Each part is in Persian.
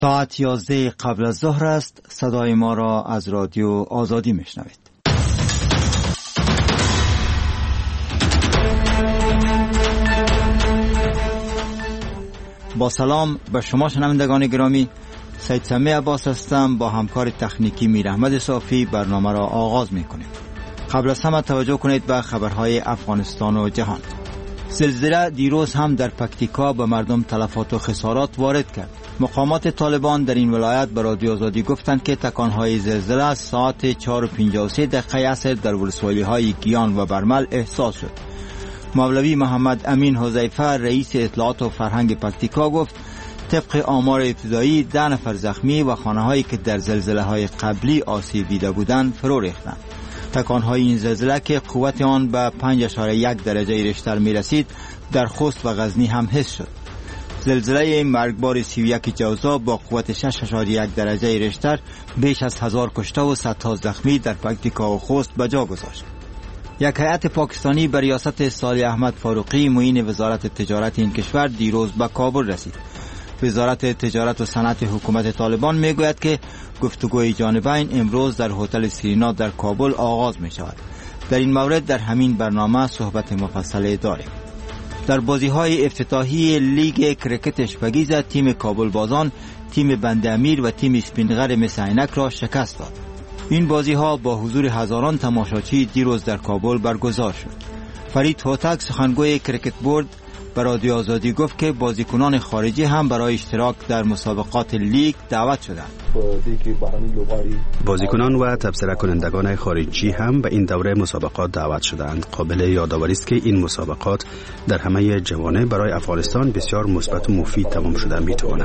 ساعت 11 قبل از ظهر است. صدای ما را از رادیو آزادی میشنوید. با سلام به شما شنوندگان گرامی، سید سمی عباس هستم. با همکار تکنیکی میر احمد صافی برنامه را آغاز میکنیم. قبل از همه توجه کنید به خبرهای افغانستان و جهان. زلزله دیروز هم در پکتیکا به مردم تلفات و خسارات وارد کرد. مقامات طالبان در این ولایت به رادیو آزادی گفتند که تکانهای زلزله ساعت 4:53 عصر در ولسوالی‌های گیان و برمل احساس شد. مولوی محمد امین حذیفه رئیس اطلاعات و فرهنگ پکتیکا گفت طبق آمار ابتدایی 10 نفر زخمی و خانه‌هایی که در زلزله‌های قبلی آسیب دیده بودند فرو ریختند. تکانهای این زلزله که قوت آن به 5.1 درجه ریشتر می رسید در خوست و غزنی هم حس شد. زلزله مرگبار 31 جوزا با قوت 6.1 درجه ریشتر بیش از 1000 کشته و صدها زخمی در پکتیکا و خوست به جا گذاشت. یک هیئت پاکستانی به ریاست صالح احمد فاروقی معین وزارت تجارت این کشور دیروز به کابل رسید. وزارت تجارت و صنعت حکومت طالبان میگوید که گفتگوی جانبین امروز در هتل سیرینا در کابل آغاز می شود. در این مورد در همین برنامه صحبت مفصل داریم. در بازی‌های افتتاحی لیگ کرکت اشپگیز تیم کابل بازان تیم بند امیر و تیم اسپینغر مس عینک را شکست داد. این بازی‌ها با حضور هزاران تماشاچی دیروز در کابل برگزار شد. فرید هوتک سخنگوی کرکت بورد به رادیو آزادی گفت که بازیکنان خارجی هم برای اشتراک در مسابقات لیگ دعوت شدند. بازیکنان و تبصره کنندگان خارجی هم به این دوره مسابقات دعوت شدند. قابل یادآوری است که این مسابقات در همه جوانب برای افغانستان بسیار مثبت و مفید تمام شده میتواند.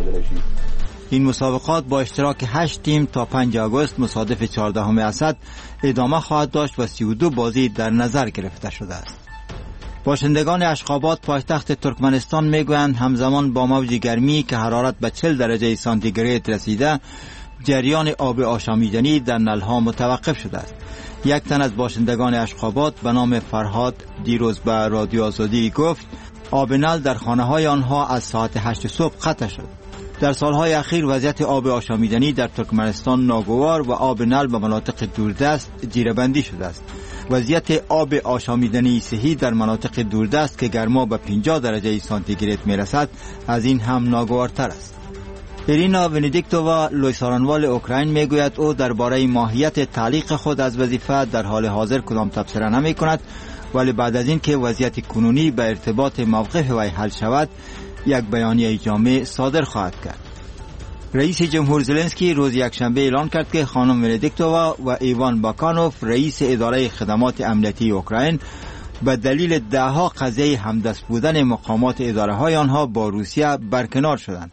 این مسابقات با اشتراک 8 تیم تا 5 آگوست مصادف 14 اسد ادامه خواهد داشت و 32 بازی در نظر گرفته شده است. باشندگان اشخاباد پایتخت ترکمنستان میگویند همزمان با موج گرمی که حرارت به 40 درجه سانتیگراد رسیده، جریان آب آشامیدنی در نلها متوقف شده است. یک تن از باشندگان اشخاباد به نام فرهاد دیروز به رادیو آزادی گفت آب نل در خانه های آنها از ساعت 8 صبح قطع شد. در سالهای اخیر وضعیت آب آشامیدنی در ترکمنستان ناگوار و آب نل به مناطق دوردست جیره‌بندی شده است. وضعیت آب آشامیدنی صحی در مناطق دوردست که گرما به 50 درجه سانتیگراد میرسد از این هم ناگوارتر است. ایرینا ونیدیکتووا لویسارانوال اوکراین میگوید او درباره ماهیت تعلیق خود از وظیفه در حال حاضر کدام تبصره نمی کند، ولی بعد از این که وضعیت کنونی به ارتباط موقف وی حل شود یک بیانیه جامع صادر خواهد کرد. رئیس جمهور زلنسکی روز یکشنبه اعلان کرد که خانم ونیدیکتووا و ایوان باکانوف رئیس اداره خدمات امنیتی اوکراین به دلیل دهها قضیه همدست بودن مقامات اداره های آنها با روسیه برکنار شدند.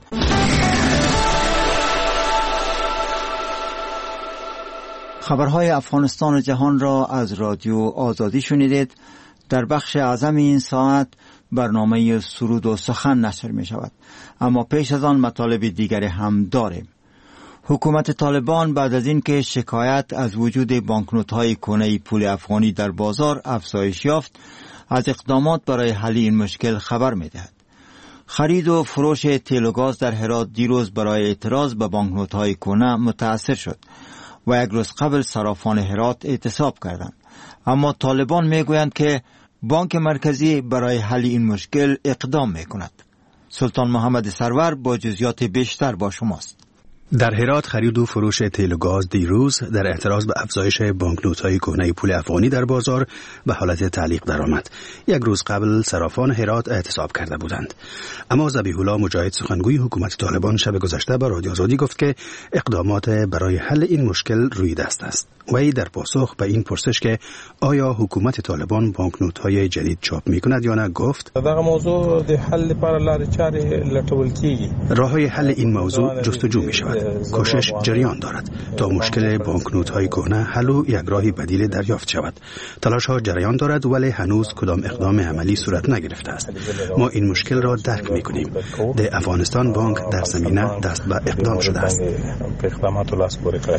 خبرهای افغانستان و جهان را از رادیو آزادی شنیدید. در بخش اعظم این ساعت برنامه سرود و سخن نشر می شود، اما پیش از آن مطالب دیگر هم داریم. حکومت طالبان بعد از این که شکایت از وجود بانکنوت‌های کهنه پول افغانی در بازار افزایش یافت، از اقدامات برای حل این مشکل خبر می دهد. خرید و فروش تیل و گاز در هرات دیروز برای اعتراض به بانکنوت‌های کهنه متأثر شد و یک روز قبل صرافان هرات اعتصاب کردند. اما طالبان می گویند که بانک مرکزی برای حل این مشکل اقدام می کند. سلطان محمد سرور با جزئیات بیشتر با شماست. در هرات خرید و فروش تیل و گاز دیروز در اعتراض به افزایش بانکنوت‌های کهنه پول افغانی در بازار به حالت تعلیق درآمد. یک روز قبل صرافان هرات اعتصاب کرده بودند. اما ذبیح الله مجاهد سخنگوی حکومت طالبان شب گذشته به رادیو آزادی گفت که اقدامات برای حل این مشکل روی دست است. وی در پاسخ به این پرسش که آیا حکومت طالبان بانکنوت‌های جدید چاپ می‌کند یا نه گفت دغه موضوع د حل لپاره لارې چارې لټول کیږي. راه‌های حل این موضوع جستجو می‌شود. کوشش جریان دارد تا مشکل بانکنوت‌های کهنه حل و یک راه بدیل دریافت شود. تلاش‌ها جریان دارد ولی هنوز کدام اقدام عملی صورت نگرفته است. ما این مشکل را درک می‌کنیم. د افغانستان بانک در زمینه دست به اقدام شده است.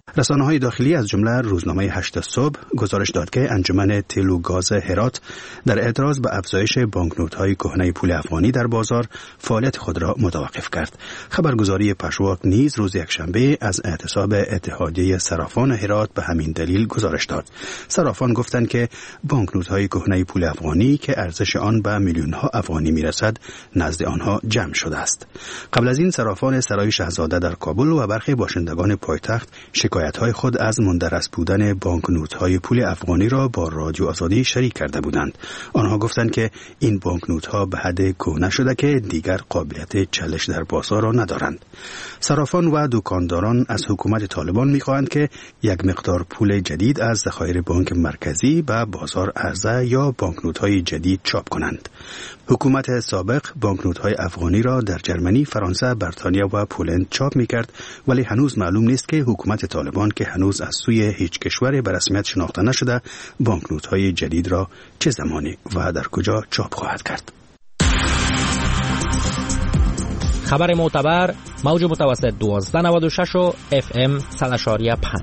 رسانه‌های داخلی از جمله روزنامه 8 صبح گزارش داد که انجمن تیل و گاز هرات در اعتراض به افزایش بانکنوت‌های کهنه پول افغانی در بازار فعالیت خود را متوقف کرد. خبرگزاری پشواک نیز روز یکشنبه از اعتصاب اتحادیه صرافان هرات به همین دلیل گزارش داد. صرافان گفتند که بانکنوت‌های کهنه پول افغانی که ارزش آن به میلیون‌ها افغانی میرسد نزد آنها جمع شده است. قبل از این صرافان سرای شاهزاده در کابل و برخی باشندگان پایتخت شکایت‌های خود از مندرس بودن بانکنوت‌های پول افغانی را با رادیو آزادی شریک کرده بودند. آنها گفتند که این بانکنوت‌ها به حد کهنه شده که دیگر قابلیت چالش در بازار را ندارند. صرافان و دکانداران از حکومت طالبان می‌خواهند که یک مقدار پول جدید از ذخایر بانک مرکزی به بازار عرضه یا بانکنوت‌های جدید چاپ کنند. حکومت سابق بانکنوت‌های افغانی را در جرمنی، فرانسه، بریتانیا و پولند چاپ می‌کرد، ولی هنوز معلوم نیست که حکومت طالبان که هنوز از سوی هیچ کشور به رسمیت شناخته نشده بانکنوت‌های جدید را چه زمانی و در کجا چاپ خواهد کرد. خبر معتبر موج متوسط 1296 و FM 100.5.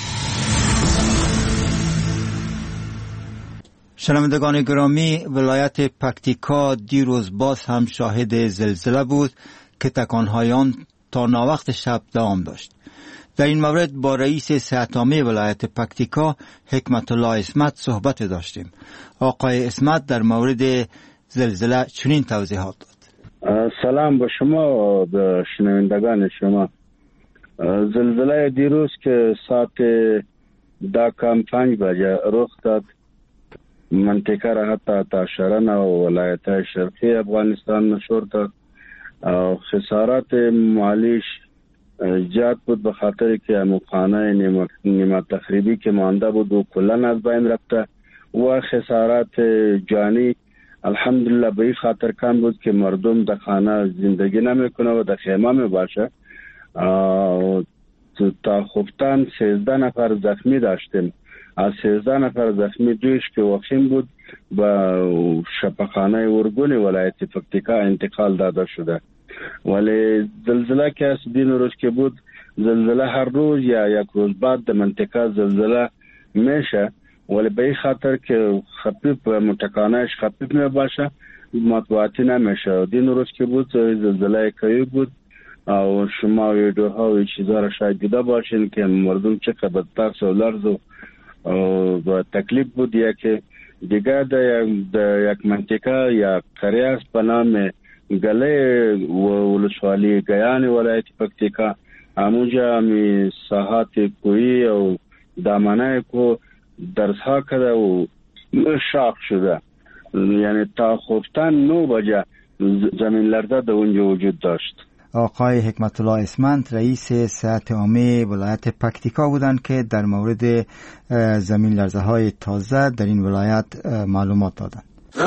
شنوندگان گرامی، ولایت پکتیکا دیروز باز هم شاهد زلزله بود که تکانهای آن تا ناوقت شب دوام داشت. در این مورد با رئیس صحت عامه ولایت پکتیکا حکمت الله اسمت صحبت داشتیم. آقای اسمت در مورد زلزله چنین توضیحات داد. سلام به شما و به شنوندگان شما. زلزله دیروز که ساعت 10:05 بجه رخ داد منطقه را حتی تا شرن و ولایت شرقی افغانستان نشور داد. خسارات مالیش زیاد بود به خاطر که اموخانه نیمه تخریبی که مانده بود و کلن از بین رفته و خسارات جانی الحمدلله به این خاطر کم بود که مردم در خانه زندگی نمیکنه و در خیمه می باشه. تا خفتن 13 نفر زخمی داشتیم. از 13 نفر زخمی دویش که وخیم بود به شفاخانه ارگون ولایت پکتیکا انتقال داده شده. ولی زلزله که از دین روز که بود زلزله هر روز یا یک روز بعد در منطقه زلزله میشه، ولی به این خاطر که خفیف و متکانهش خفیف می باشه مطبوعاتی نمیشه. دین روز که بود زلزله قوی بود و شما ویدیوها و چیزها را شاید دیده باشین که مردم چقدر به ترس و لرز و تکلیف بود. یا که دیگه در یک منطقه یا قریه است به نام گله ولسوالی گیان ولایت پکتیکا، همونجا می ساحات کویی و دامنه کو درس ها کرده و شاق شده. یعنی تا خفتن 9 بجه زمین لرزه در اونجا وجود داشت. آقای حکمت الله اسمت رئیس صحت عامه ولایت پکتیکا بودند که در مورد زمین لرزه های تازه در این ولایت معلومات دادند.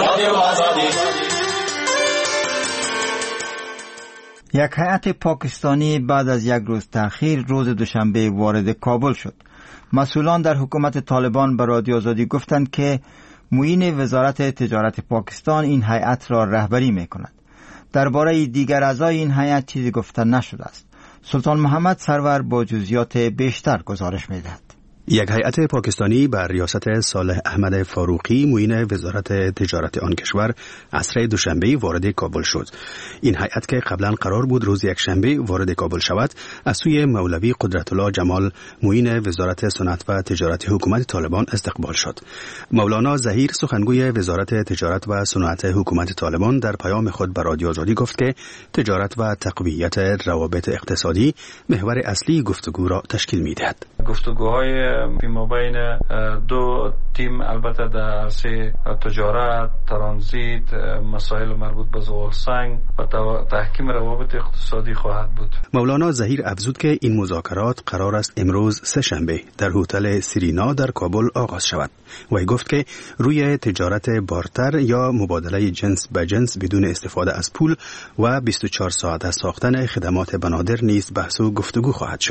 یک هیئت پاکستانی بعد از یک روز تأخیر روز دوشنبه وارد کابل شد. مسئولان در حکومت طالبان به رادیو آزادی گفتند که معین وزارت تجارت پاکستان این هیئت را رهبری می‌کند. درباره دیگر اعضای این هیئت چیزی گفته نشده است. سلطان محمد سرور با جزئیات بیشتر گزارش می‌دهد. یک هیئت پاکستانی بر ریاست صالح احمد فاروقی معین وزارت تجارت آن کشور عصر دوشنبه وارد کابل شد. این هیئت که قبلا قرار بود روز یکشنبه وارد کابل شود، از سوی مولوی قدرت الله جمال معین وزارت صنعت و تجارت حکومت طالبان استقبال شد. مولانا ظهیر سخنگوی وزارت تجارت و صنعت حکومت طالبان در پیام خود به رادیو آزادی گفت که تجارت و تقویت روابط اقتصادی محور اصلی گفتگو را تشکیل می‌دهد. گفتگوهای ما بین دو تیم البته در عرصه تجارت، ترانزیت، مسائل مربوط به زغال سنگ و تحکیم روابط اقتصادی خواهد بود. مولانا ظهیر افزود که این مذاکرات قرار است امروز سه‌شنبه در هتل سیرینا در کابل آغاز شود. و گفت که روی تجارت بارتر یا مبادله جنس به جنس بدون استفاده از پول و 24 ساعته ساختن خدمات بنادر نیز بحث و گفتگو خواهد شد.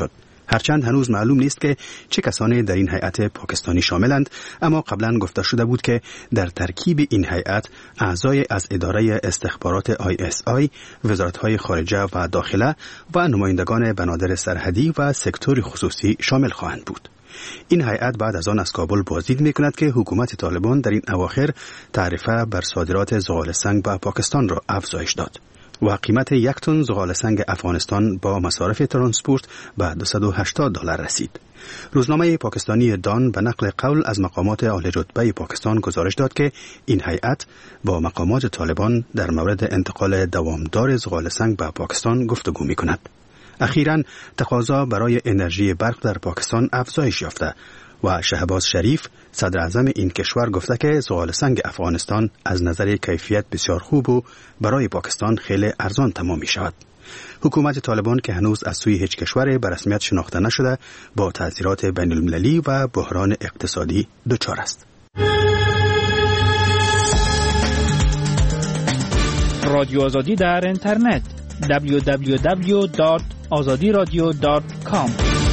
هرچند هنوز معلوم نیست که چه کسانی در این هیئت پاکستانی شاملند، اما قبلا گفته شده بود که در ترکیب این هیئت اعضای از اداره استخبارات ISI، وزارت‌های خارجه و داخله و نمایندگان بنادر سرحدی و سکتور خصوصی شامل خواهند بود. این هیئت بعد از آن از کابل بازدید می‌کند که حکومت طالبان در این اواخر تعرفه بر صادرات زغال سنگ به پاکستان را افزایش داد و قیمت 1 تن زغال سنگ افغانستان با مصارف ترانسپورت به $280 رسید. روزنامه پاکستانی دان به نقل قول از مقامات اعلی رتبه پاکستان گزارش داد که این هیئت با مقامات طالبان در مورد انتقال دوامدار زغال سنگ به پاکستان گفتگو می‌کند. اخیراً تقاضا برای انرژی برق در پاکستان افزایش یافته و شهباز شریف صدر اعظم این کشور گفته که زغال سنگ افغانستان از نظر کیفیت بسیار خوب و برای پاکستان خیلی ارزان تمام می شود. حکومت طالبان که هنوز از سوی هیچ کشور به رسمیت شناخته نشده با تأثیرات بین المللی و بحران اقتصادی دچار است. رادیو آزادی در اینترنت www.azadiradio.com.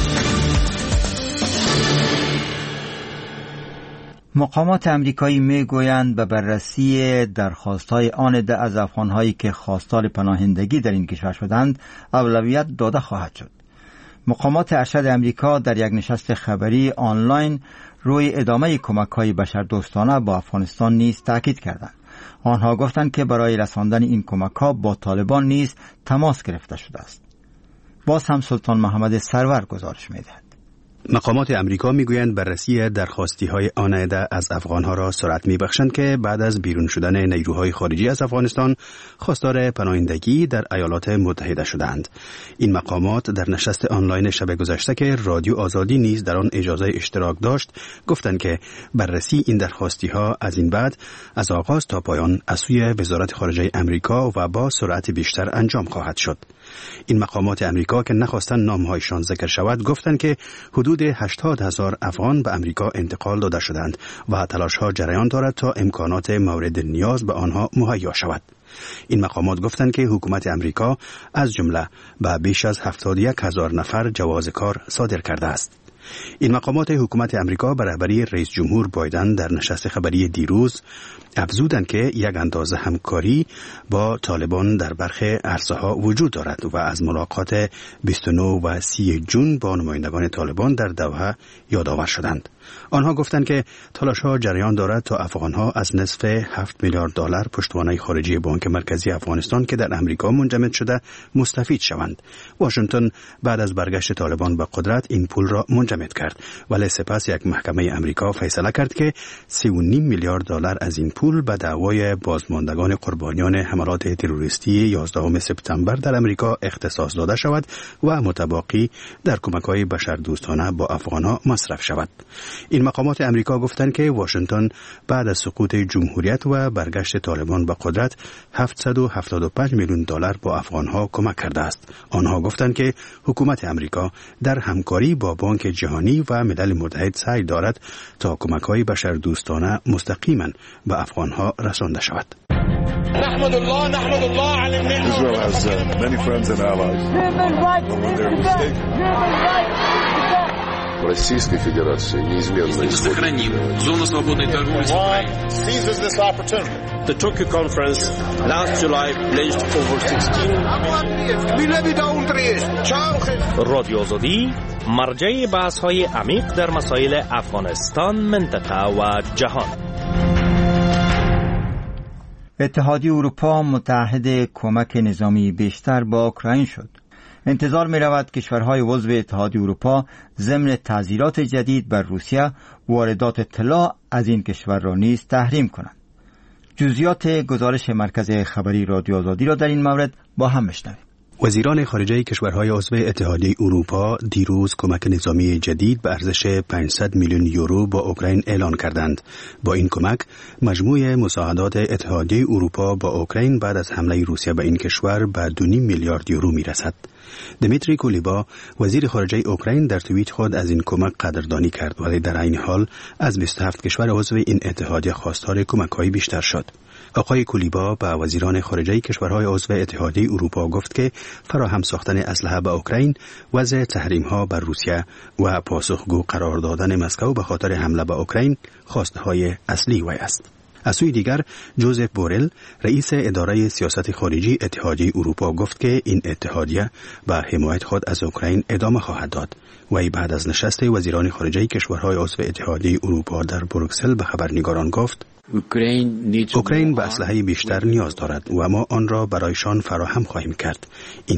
مقامات امریکایی میگویند به بررسی درخواست‌های آن از افغان‌هایی که خواستار پناهندگی در این کشور شدند اولویت داده خواهد شد. مقامات ارشد امریکا در یک نشست خبری آنلاین روی ادامه کمک‌های بشردوستانه با افغانستان نیز تاکید کردند. آنها گفتند که برای رساندن این کمک‌ها با طالبان نیز تماس گرفته شده است. باز هم سلطان محمد سرور گزارش می‌دهد. مقامات امریکا میگویند بررسی درخواستی‌های آنایده از افغان‌ها را سرعت می‌بخشند که بعد از بیرون شدن نیروهای خارجی از افغانستان خواستار پناهندگی در ایالات متحده شدند. این مقامات در نشست آنلاین شب گذشته که رادیو آزادی نیز در آن اجازه اشتراک داشت گفتند که بررسی این درخواستی‌ها از این بعد از آغاز تا پایان از سوی وزارت خارجه امریکا و با سرعت بیشتر انجام خواهد شد. این مقامات امریکا که نخواستند نام‌هایشان ذکر شود گفتند که حدود 80,000 افغان به امریکا انتقال داده شدند و تلاش‌ها جریان دارد تا امکانات مورد نیاز به آنها مهیا شود. این مقامات گفتند که حکومت امریکا از جمله به بیش از 71,000 نفر جواز کار صادر کرده است. این مقامات حکومت امریکا به رهبری رئیس جمهور بایدن در نشست خبری دیروز افزودند که یک اندازه همکاری با طالبان در برخی عرصه‌ها وجود دارد و از ملاقات 29 و 30 جون با نمایندگان طالبان در دوحه یادآور شدند. آنها گفتند که تلاش‌ها جریان دارد تا افغان‌ها از نصف 7 میلیارد دلار پشتوانه خارجی بانک مرکزی افغانستان که در امریکا منجمد شده مستفید شوند. واشنگتن بعد از برگشت طالبان به قدرت این پول را منجمد کرد، ولی سپس یک محکمه امریکا فیصله کرد که 3.5 میلیارد دلار از این پول به دعوای بازماندگان قربانیان حملات تروریستی 11 سپتامبر در امریکا اختصاص داده شود و متباقی در کمک‌های بشردوستانه با افغان‌ها مصرف شود. این مقامات امریکا گفتند که واشنگتن بعد از سقوط جمهوریت و برگشت طالبان به قدرت 775 میلیون دلار با افغان‌ها کمک کرده است. آنها گفتند که حکومت امریکا در همکاری با بانک جهانی و ملل متحد سعی دارد تا کمک‌های بشردوستانه مستقیما به افغان‌ها رسانده شود. نحمد الله على النعمة. Israel has many friends and allies. Российской Федерации неизменно сохраним зону свободной торговли с Украиной. Seizes this opportunity. The Tokyo conference last July pledged over 16 رادیو آزادی مرجع بحث‌های عمیق در مسائل افغانستان، منطقه و جهان. اتحادیه اروپا متعهد کمک نظامی بیشتر با اوکراین شد. انتظار می رود کشورهای عضو اتحادیه اروپا ضمن تعزیرات جدید بر روسیه واردات طلا از این کشور را نیز تحریم کنند. جزئیات گزارش مرکز خبری رادیو آزادی را در این مورد با هم بشنویم. وزیران خارجه کشورهای عضو اتحادیه اروپا دیروز کمک نظامی جدید به ارزش 500 میلیون یورو با اوکراین اعلان کردند. با این کمک مجموع مساعدات اتحادیه اروپا با اوکراین بعد از حمله روسیه به این کشور به 2.5 میلیارد یورو میرسد. دمیتری کولیبا وزیر خارجه اوکراین در توییت خود از این کمک قدردانی کرد، ولی در این حال از 27 کشور عضو این اتحادیه خواستار کمک‌های بیشتر شد. آقای کولیبا به وزیران خارجه کشورهای عضو اتحادیه اروپا گفت که فراهم ساختن اسلحه به اوکراین، وضع تحریم‌ها بر روسیه و پاسخگو قرار دادن مسکو به خاطر حمله به اوکراین خواستهای اصلی وی است. از سوی دیگر جوزف بورل رئیس اداره سیاست خارجی اتحادیه اروپا گفت که این اتحادیه به حمایت خود از اوکراین ادامه خواهد داد. وی بعد از نشست وزیران خارجه کشورهای عضو اتحادیه اروپا در بروکسل به خبرنگاران گفت اوکراین به اسلحه بیشتر نیاز دارد و ما آن را برایشان فراهم خواهیم کرد. این